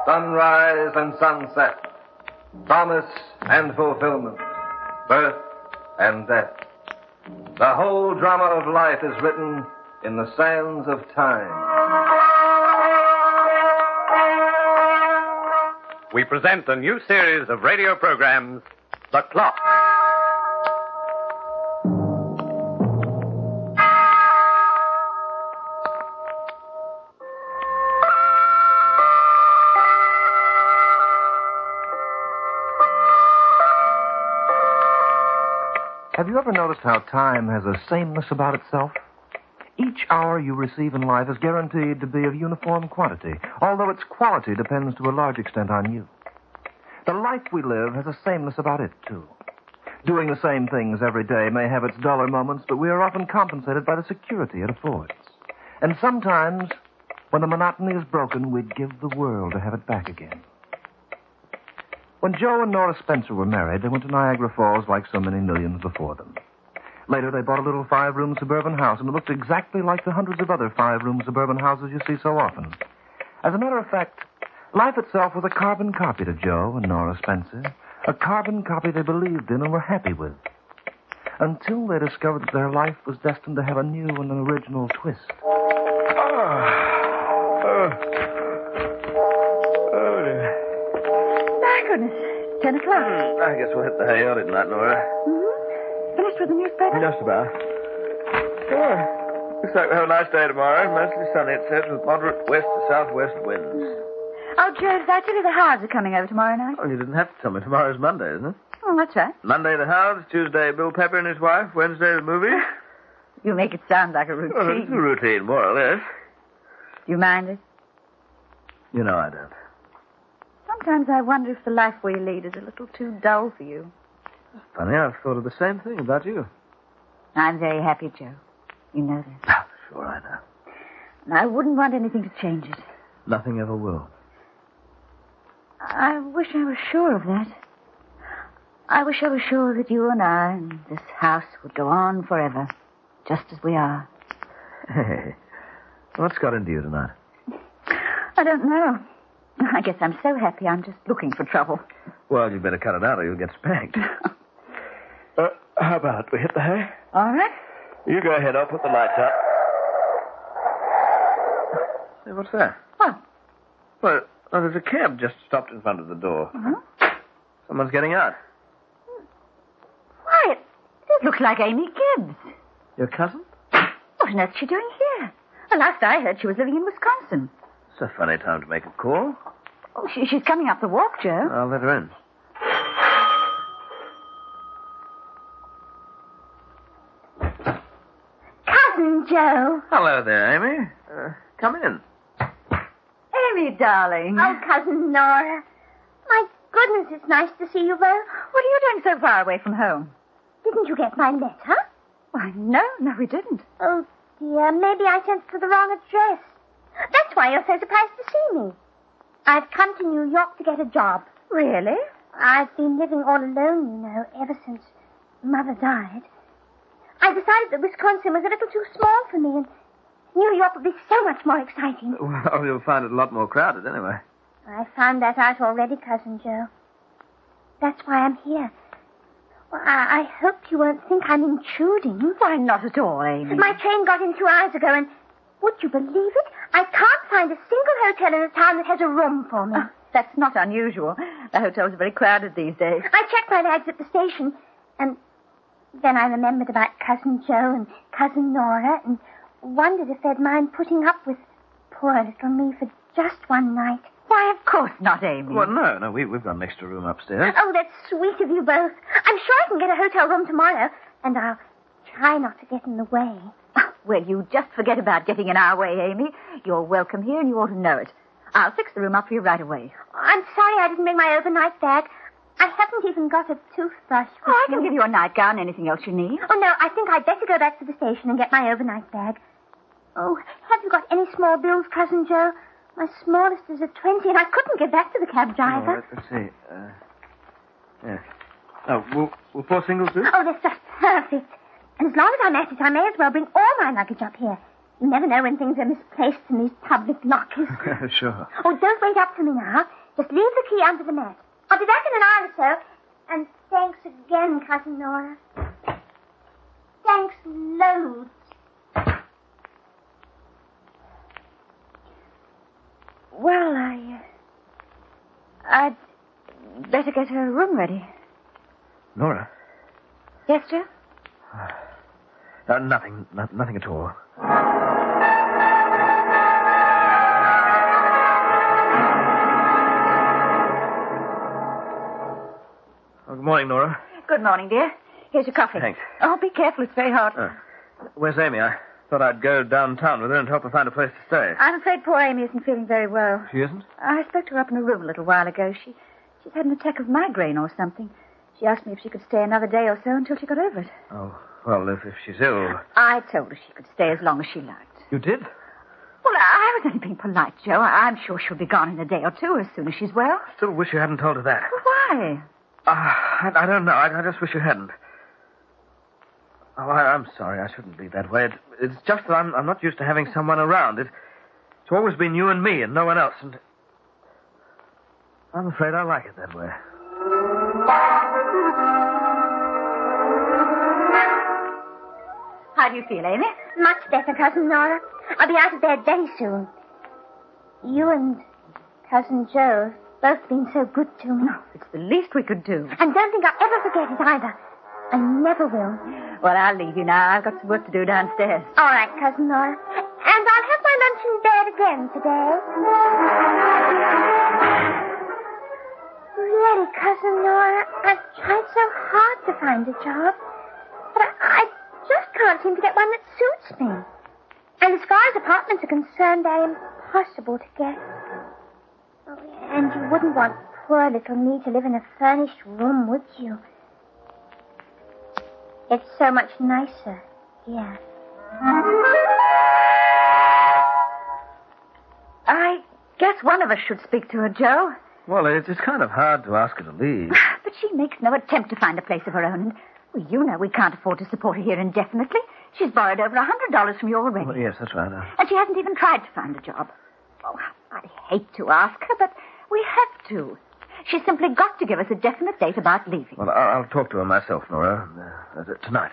sunrise and sunset, promise and fulfillment, birth and death. The whole drama of life is written in the sands of time. We present a new series of radio programs, The Clock. Have you ever noticed how time has a sameness about itself? Each hour you receive in life is guaranteed to be of uniform quantity, although its quality depends to a large extent on you. The life we live has a sameness about it, too. Doing the same things every day may have its duller moments, but we are often compensated by the security it affords. And sometimes, when the monotony is broken, we'd give the world to have it back again. When Joe and Nora Spencer were married, they went to Niagara Falls like so many millions before them. Later, they bought a little 5-room suburban house, and it looked exactly like the hundreds of other 5-room suburban houses you see so often. As a matter of fact, life itself was a carbon copy to Joe and Nora Spencer, a carbon copy they believed in and were happy with, until they discovered that their life was destined to have a new and an original twist. Goodness, 10 o'clock. I guess we'll hit the hay early tonight, Nora. Mm-hmm. Finished with the newspaper? Just about. Sure. Looks like we have a nice day tomorrow. Mostly sunny, it says, with moderate west to southwest winds. Oh, Joe, did I tell you the Howards are coming over tomorrow night? Oh, you didn't have to tell me. Tomorrow's Monday, isn't it? Oh, that's right. Monday, the Howards. Tuesday, Bill Pepper and his wife. Wednesday, the movie. You make it sound like a routine. Well, it's a routine, more or less. Do you mind it? You know I don't. Sometimes I wonder if the life we lead is a little too dull for you. Funny, I've thought of the same thing about you. I'm very happy, Joe. You know that. Oh, sure, I know. And I wouldn't want anything to change it. Nothing ever will. I wish I were sure of that. I wish I were sure that you and I and this house would go on forever, just as we are. Hey, what's got into you tonight? I don't know. I guess I'm so happy I'm just looking for trouble. Well, you better cut it out or you'll get spanked. How about it? We hit the hay? All right. You go ahead. I'll put the lights out. Hey, what's that? What? Well, there's a cab just stopped in front of the door. Uh-huh. Someone's getting out. Why, it looks like Amy Gibbs. Your cousin? What on earth is she doing here? The last I heard, she was living in Wisconsin. It's a funny time to make a call. Oh, she's coming up the walk, Joe. I'll let her in. Cousin Joe. Hello there, Amy. Come in. Amy, darling. Oh, Cousin Nora. My goodness, it's nice to see you both. What are you doing so far away from home? Didn't you get my letter? Why, no, we didn't. Oh, dear, maybe I sent it to the wrong address. That's why you're so surprised to see me. I've come to New York to get a job. Really? I've been living all alone, ever since Mother died. I decided that Wisconsin was a little too small for me, and New York would be so much more exciting. Well, you'll find it a lot more crowded anyway. I found that out already, Cousin Joe. That's why I'm here. Well, I hope you won't think I'm intruding. Why, not at all, Amy. My train got in 2 hours ago, and would you believe it? I can't find a single hotel in the town that has a room for me. That's not unusual. The hotels are very crowded these days. I checked my bags at the station, and then I remembered about Cousin Joe and Cousin Nora, and wondered if they'd mind putting up with poor little me for just one night. Why, of course not, Amy. Well, no, we've got an extra room upstairs. Oh, that's sweet of you both. I'm sure I can get a hotel room tomorrow, and I'll try not to get in the way. Well, you just forget about getting in our way, Amy. You're welcome here, and you ought to know it. I'll fix the room up for you right away. I'm sorry I didn't bring my overnight bag. I haven't even got a toothbrush. I can give you a nightgown, anything else you need. Oh, no, I think I'd better go back to the station and get my overnight bag. Oh, have you got any small bills, Cousin Joe? My smallest is a 20, and I couldn't get back to the cab driver. All right, let's see. Yes. Oh, will 4 singles do? Oh, that's just perfect. And as long as I'm at it, I may as well bring all my luggage up here. You never know when things are misplaced in these public lockers. Sure. Oh, don't wait up for me now. Just leave the key under the mat. I'll be back in an hour or so. And thanks again, Cousin Nora. Thanks loads. Well, I'd better get her room ready. Nora? Yes, Joe? Nothing at all. Oh, good morning, Nora. Good morning, dear. Here's your coffee. Thanks. Oh, be careful. It's very hot. Where's Amy? I thought I'd go downtown with her and help her find a place to stay. I'm afraid poor Amy isn't feeling very well. She isn't? I spoke to her up in her room a little while ago. She's had an attack of migraine or something. She asked me if she could stay another day or so until she got over it. Oh, well, if she's ill... I told her she could stay as long as she liked. You did? Well, I was only being polite, Joe. I'm sure she'll be gone in a day or two as soon as she's well. I still wish you hadn't told her that. Well, why? I don't know. I just wish you hadn't. Oh, I'm sorry. I shouldn't be that way. It's just that I'm not used to having someone around. It's always been you and me and no one else. And I'm afraid I like it that way. How do you feel, Amy? Much better, Cousin Nora. I'll be out of bed very soon. You and Cousin Joe have both been so good to me. Oh, it's the least we could do. And don't think I'll ever forget it either. I never will. Well, I'll leave you now. I've got some work to do downstairs. All right, Cousin Nora. And I'll have my lunch in bed again today. Really, Cousin Nora, I've tried so hard to find a job. But I just can't seem to get one that suits me. And as far as apartments are concerned, they're impossible to get. Oh, and you wouldn't want poor little me to live in a furnished room, would you? It's so much nicer here. I guess one of us should speak to her, Joe. Well, it's kind of hard to ask her to leave. But she makes no attempt to find a place of her own. And, well, you know we can't afford to support her here indefinitely. She's borrowed over $100 from you already. Well, yes, that's right. And she hasn't even tried to find a job. Oh, I'd hate to ask her, but we have to. She's simply got to give us a definite date about leaving. Well, I'll talk to her myself, Nora, tonight.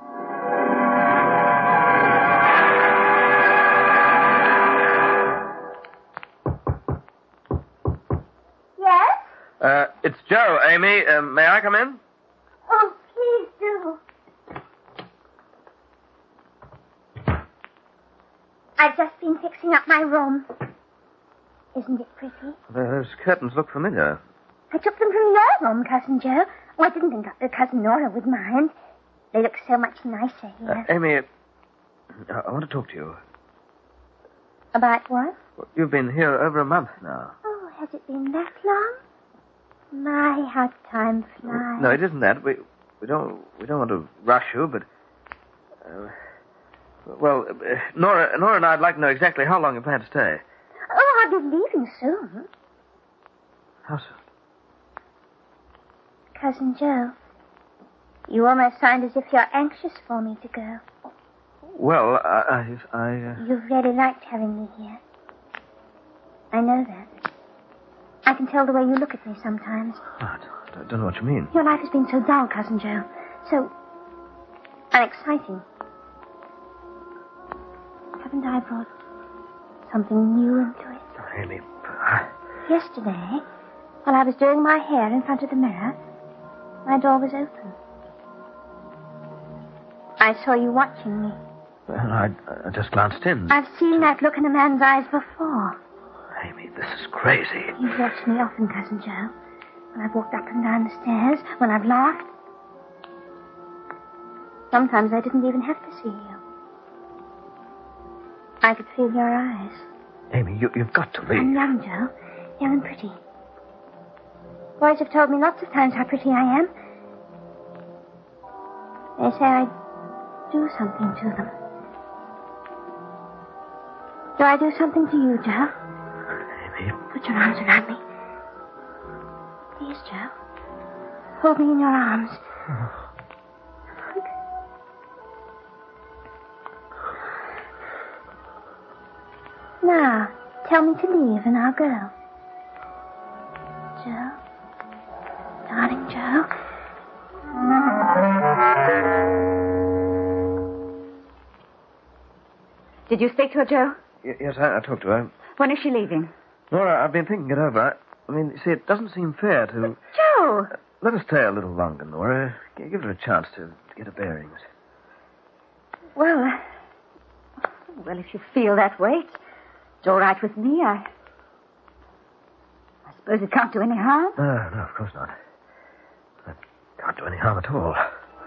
Yes? It's Joe, Amy. May I come in? Oh, please do. I've just been fixing up my room. Isn't it pretty? Those curtains look familiar. I took them from your room, Cousin Joe. Oh, I didn't think Cousin Nora would mind. They look so much nicer here. Amy, I want to talk to you. About what? Well, you've been here over a month now. Oh, has it been that long? My, how time flies. No, it isn't that. We don't want to rush you, but... Nora and I'd like to know exactly how long you plan to stay. Oh, I'll be leaving soon. How soon? Cousin Joe, you almost sound as if you're anxious for me to go. Well, You've really liked having me here. I know that. I can tell the way you look at me sometimes. I don't know what you mean. Your life has been so dull, Cousin Joe. So unexciting. Haven't I brought something new into it? Amy, Yesterday, while I was doing my hair in front of the mirror, my door was open. I saw you watching me. Well, I just glanced in. I've seen that look in a man's eyes before. Amy, this is crazy. You've watched me often, Cousin Joe. When I've walked up and down the stairs, when I've laughed. Sometimes I didn't even have to see you. I could feel your eyes. Amy, you've got to leave. I'm young, Joe. Young and pretty. Boys have told me lots of times how pretty I am. They say I do something to them. Do I do something to you, Joe? Amy. Put your arms around me. Please, Joe. Hold me in your arms. Now, tell me to leave and I'll go. Joe. Did you speak to her, Joe? Yes, I talked to her. When is she leaving? Nora, I've been thinking it over. I mean, you see, it doesn't seem fair to... Joe! Let us stay a little longer, Nora. Give her a chance to get her bearings. Well, if you feel that way, it's all right with me. I suppose it can't do any harm. No, of course not. It can't do any harm at all.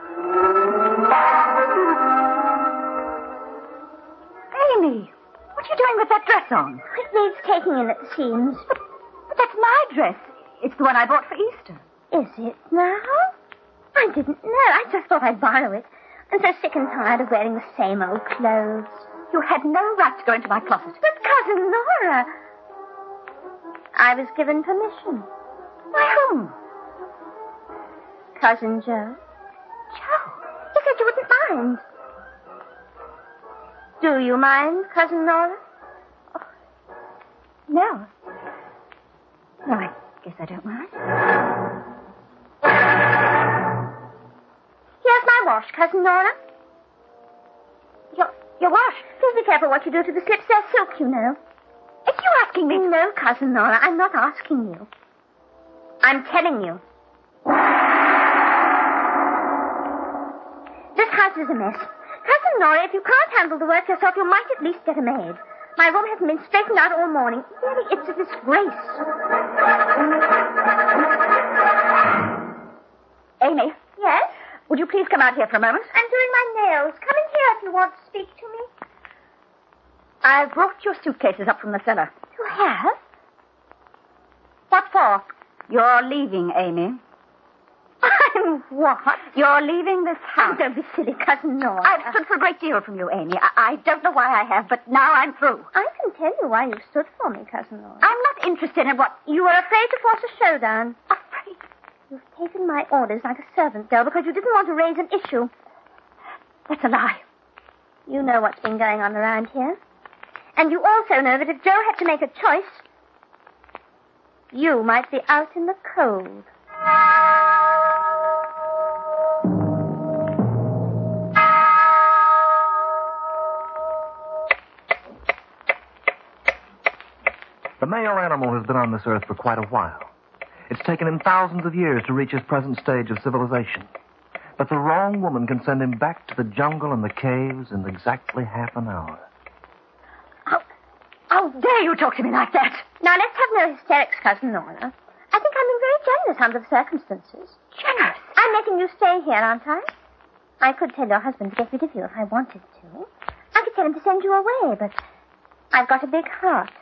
Amy, what are you doing with that dress on? It needs taking in at the seams. But that's my dress. It's the one I bought for Easter. Is it now? I didn't know. I just thought I'd borrow it. I'm so sick and tired of wearing the same old clothes. You had no right to go into my closet. But Cousin Nora... I was given permission. By whom? Cousin Joe. Joe? He said you wouldn't mind. Do you mind, Cousin Nora? Oh, no. No, I guess I don't mind. Here's my wash, Cousin Nora. Your wash? Please be careful what you do to the slips. They're silk, you know. Are you asking me? No, Cousin Nora, I'm not asking you. I'm telling you. This house is a mess. Cousin Nora, if you can't handle the work yourself, you might at least get a maid. My room hasn't been straightened out all morning. Really, it's a disgrace. Amy? Yes? Would you please come out here for a moment? I'm doing my nails. Come in here if you want to speak to me. I've brought your suitcases up from the cellar. You have? What for? You're leaving, Amy. I'm what? You're leaving this house. Oh, don't be silly, Cousin Nora. I've stood for a great deal from you, Amy. I don't know why I have, but now I'm through. I can tell you why you stood for me, Cousin Nora. I'm not interested in what... You were afraid to force a showdown. Afraid? You've taken my orders like a servant girl because you didn't want to raise an issue. That's a lie. You know what's been going on around here. And you also know that if Joe had to make a choice, you might be out in the cold. The male animal has been on this earth for quite a while. It's taken him thousands of years to reach his present stage of civilization. But the wrong woman can send him back to the jungle and the caves in exactly half an hour. How dare you talk to me like that? Now, let's have no hysterics, Cousin Nora. I think I'm being very generous under the circumstances. Generous? I'm letting you stay here, aren't I? I could tell your husband to get rid of you if I wanted to. I could tell him to send you away, but I've got a big heart.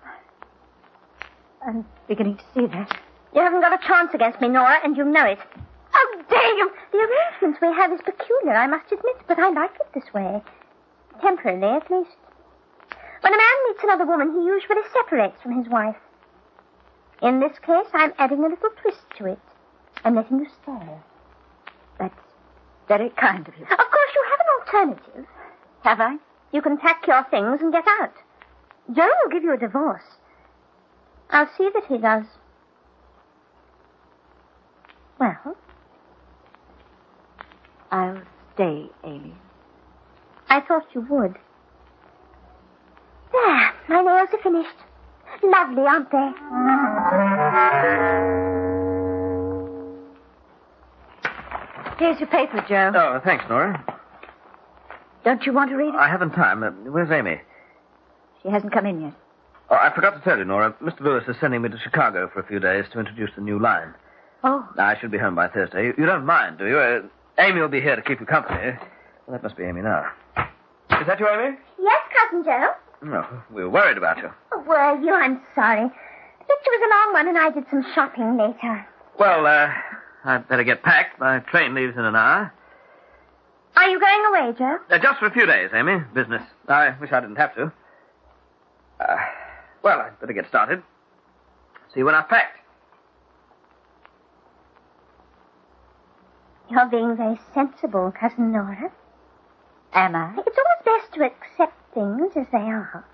I'm beginning to see that. You haven't got a chance against me, Nora, and you know it. How dare you? The arrangements we have is peculiar, I must admit, but I like it this way. Temporarily, at least. When a man meets another woman, he usually separates from his wife. In this case, I'm adding a little twist to it. I'm letting you stay. That's very kind of you. Of course, you have an alternative. Have I? You can pack your things and get out. Joe will give you a divorce. I'll see that he does. Well? I'll stay, Amy. I thought you would. There, my nails are finished. Lovely, aren't they? Here's your paper, Joe. Oh, thanks, Nora. Don't you want to read it? I haven't time. Where's Amy? She hasn't come in yet. Oh, I forgot to tell you, Nora. Mr. Lewis is sending me to Chicago for a few days to introduce the new line. Oh. I should be home by Thursday. You don't mind, do you? Amy will be here to keep you company. Well, that must be Amy now. Is that you, Amy? Yes, Cousin Joe. No, we were worried about you. Oh, were you? I'm sorry. The picture was a long one, and I did some shopping later. Well, I'd better get packed. My train leaves in an hour. Are you going away, Joe? Just for a few days, Amy. Business. I wish I didn't have to. Well, I'd better get started. See you when I've packed. You're being very sensible, Cousin Nora. Am I? It's always best to accept things as they are.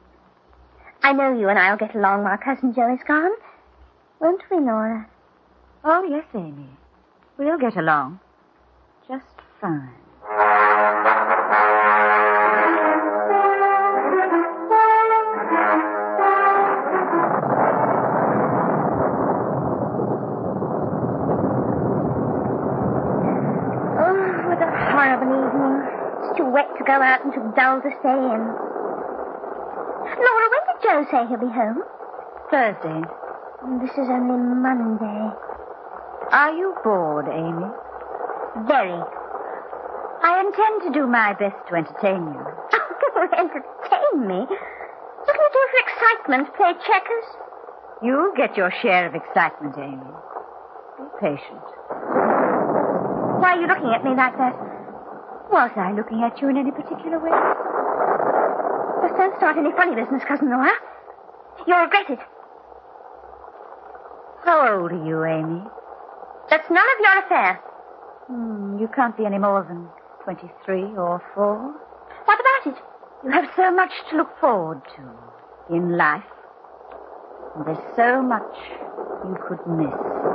I know you and I'll get along while Cousin Joe is gone. Won't we, Nora? Oh, yes, Amy. We'll get along. Just fine. Oh, what a horrible evening. It's too wet to go out and too dull to stay in. Laura, when did Joe say he'll be home? Thursday. This is only Monday. Are you bored, Amy? Very. I intend to do my best to entertain you. Entertain me? What can you do for excitement? Play checkers? You'll get your share of excitement, Amy. Be patient. Why are you looking at me like that? Was I looking at you in any particular way? Just don't start any funny business, Cousin Nora. You'll regret it. How old are you, Amy? That's none of your affair. You can't be any more than 23 or 4. What about it? You have so much to look forward to in life. And there's so much you could miss.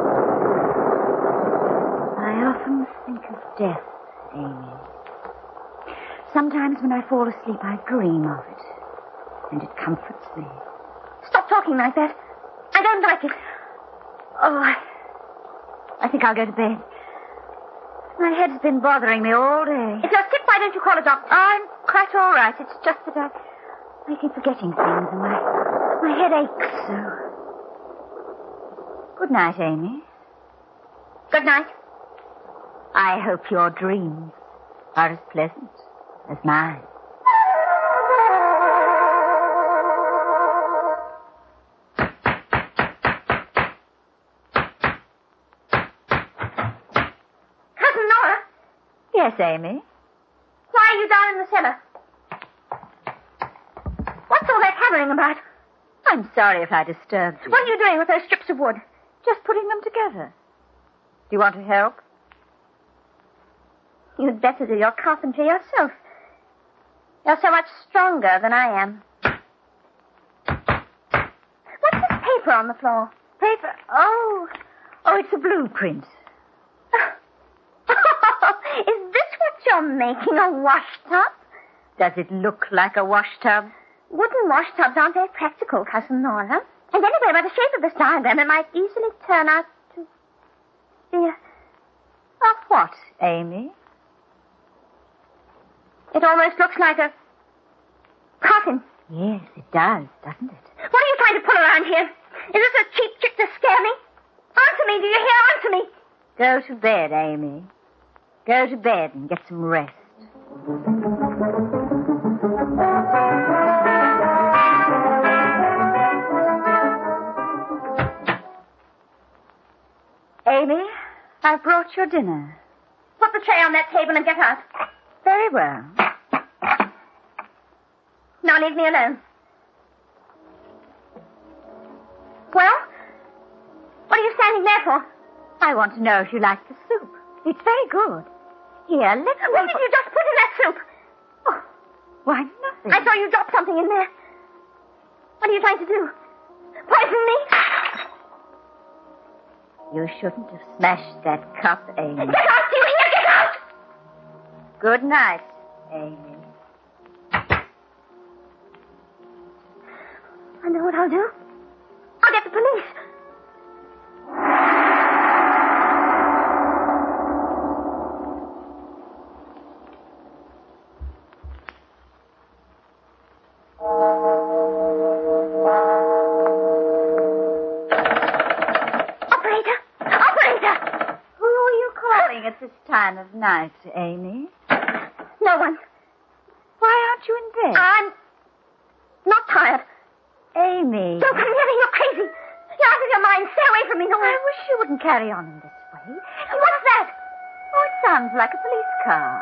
I often think of death, Amy. Sometimes when I fall asleep, I dream of it. And it comforts me. Stop talking like that. I don't like it. Oh, I think I'll go to bed. My head's been bothering me all day. If you're sick, why don't you call a doctor? I'm quite all right. It's just that I keep forgetting things and my head aches so. Good night, Amy. Good night. I hope your dreams are as pleasant as mine. Yes, Amy? Why are you down in the cellar? What's all that hammering about? I'm sorry if I disturbed you. What are you doing with those strips of wood? Just putting them together. Do you want to help? You'd better do your carpentry yourself. You're so much stronger than I am. What's this paper on the floor? Paper? Oh, it's a blueprint. Is this what you're making, a washtub? Does it look like a washtub? Wooden washtubs aren't very practical, Cousin Nora. And anyway, by the shape of this diagram, it might easily turn out to be a... Of what, Amy? It almost looks like a coffin. Yes, it does, doesn't it? What are you trying to pull around here? Is this a cheap trick to scare me? Answer me, do you hear? Answer me. Go to bed, Amy. Go to bed and get some rest. Amy, I've brought your dinner. Put the tray on that table and get out. Very well. Now leave me alone. Well? What are you standing there for? I want to know if you like the soup. It's very good. Here, let me... What did you just put in that soup? Oh, why, nothing. I saw you drop something in there. What are you trying to do? Poison me? You shouldn't have smashed that cup, Amy. Get out, do you hear? Get out! Good night, Amy. I know what I'll do. I'll get the police. At this time of night, Amy? No one. Why aren't you in bed? I'm not tired. Amy. Don't come near me. You're crazy. You're out of your mind. Stay away from me, Nora. I wish you wouldn't carry on in this way. What's that? Oh, it sounds like a police car.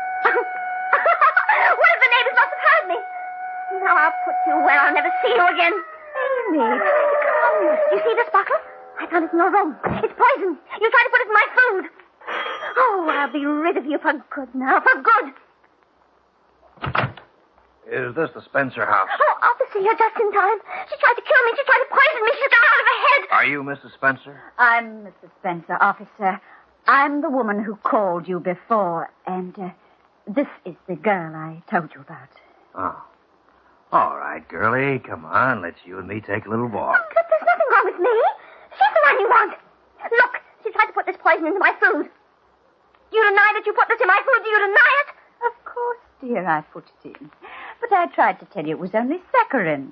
One of the neighbors must have heard me. Now I'll put you where I'll never see you again. Amy, calm yourself. You see this bottle? I found it in your room. It's poison. You tried to put it in my food. Oh, I'll be rid of you for good now. For good. Is this the Spencer house? Oh, officer, you're just in time. She tried to kill me. She tried to poison me. She's gone out of her head. Are you Mrs. Spencer? I'm Mrs. Spencer, officer. I'm the woman who called you before, and this is the girl I told you about. Oh. All right, girlie. Come on. Let's you and me take a little walk. Oh, but there's nothing wrong with me. She's the one you want. Look, she tried to put this poison into my food. Do you deny that you put this in my food? Do you deny it? Of course, dear, I put it in. But I tried to tell you it was only saccharin.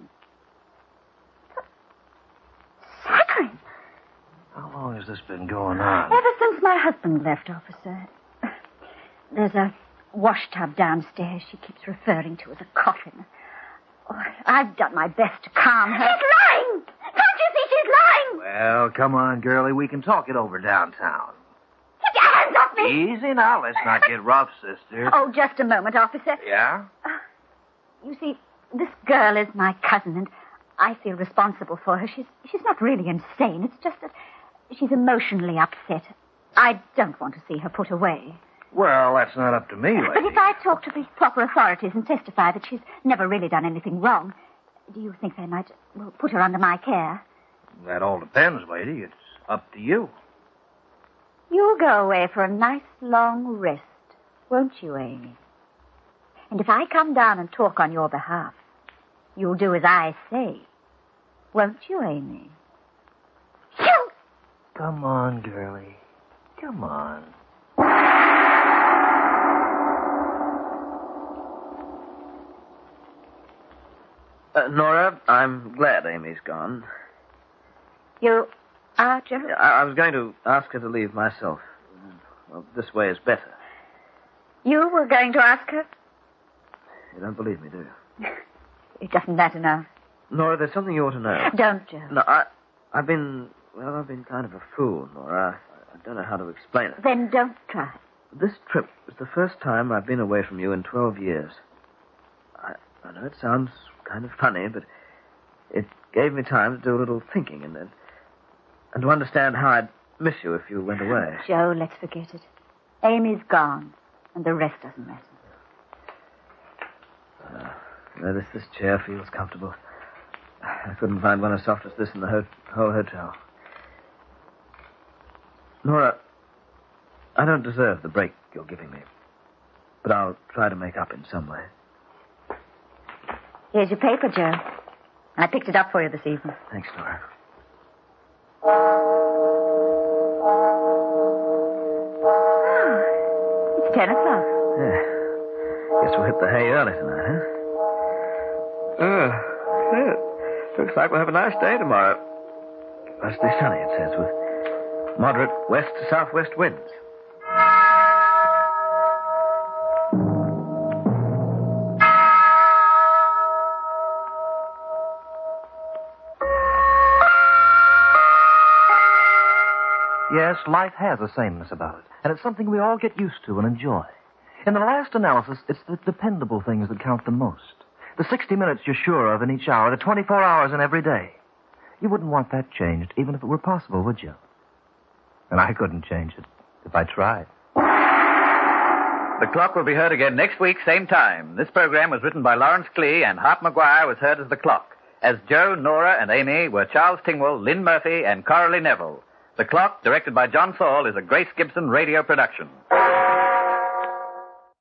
Saccharin? How long has this been going on? Ever since my husband left, officer. There's a washtub downstairs she keeps referring to as a coffin. Oh, I've done my best to calm her. She's lying! Can't you see she's lying? Well, come on, girlie. We can talk it over downtown. Get your hands off me! Easy now. Let's not get rough, sister. Oh, just a moment, officer. Yeah? You see, this girl is my cousin, and I feel responsible for her. She's not really insane. It's just that she's emotionally upset. I don't want to see her put away. Well, that's not up to me, lady. But if I talk to the proper authorities and testify that she's never really done anything wrong, do you think they might put her under my care? That all depends, lady. It's up to you. You'll go away for a nice long rest, won't you, Amy? And if I come down and talk on your behalf, you'll do as I say, won't you, Amy? You! Come on, girlie. Come on. Nora, I'm glad Amy's gone. You are, Joe? I was going to ask her to leave myself. Well, this way is better. You were going to ask her? You don't believe me, do you? It doesn't matter now. Nora, there's something you ought to know. Don't, Joe. No, I've been kind of a fool, Nora. I don't know how to explain it. Then don't try. This trip was the first time I've been away from you in 12 years. I know it sounds kind of funny, but it gave me time to do a little thinking and to understand how I'd miss you if you went away. Joe, let's forget it. Amy's gone, and the rest doesn't matter. This chair feels comfortable. I couldn't find one as soft as this in the whole hotel. Nora, I don't deserve the break you're giving me, but I'll try to make up in some way. Here's your paper, Joe. I picked it up for you this evening. Thanks, Nora. It's 10 o'clock. Yeah. Guess we'll hit the hay early tonight, huh? Looks like we'll have a nice day tomorrow. Mostly sunny, it says, with moderate west to southwest winds. Yes, life has a sameness about it, and it's something we all get used to and enjoy. In the last analysis, it's the dependable things that count the most. The 60 minutes you're sure of in each hour, the 24 hours in every day. You wouldn't want that changed, even if it were possible, would you? And I couldn't change it if I tried. The Clock will be heard again next week, same time. This program was written by Lawrence Klee, and Hart McGuire was heard as The Clock. As Joe, Nora, and Amy were Charles Tingwell, Lynn Murphy, and Coralie Neville. The Clock, directed by John Saul, is a Grace Gibson radio production.